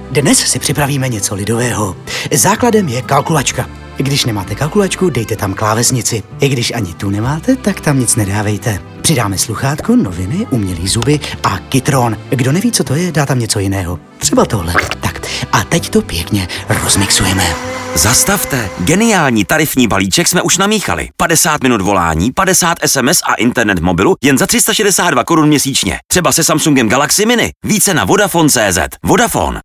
Dnes si připravíme něco lidového. Základem je kalkulačka. Když nemáte kalkulačku, dejte tam klávesnici. I když ani tu nemáte, tak tam nic nedávejte. Přidáme sluchátko, noviny, umělý zuby a kytron. Kdo neví, co to je, dá tam něco jiného. Třeba tohle. Tak, a teď to pěkně rozmixujeme. Zastavte, geniální tarifní balíček jsme už namíchali. 50 minut volání, 50 SMS a internet v mobilu jen za 362 korun měsíčně. Třeba se Samsungem Galaxy Mini. Více na Vodafone.cz. Vodafone.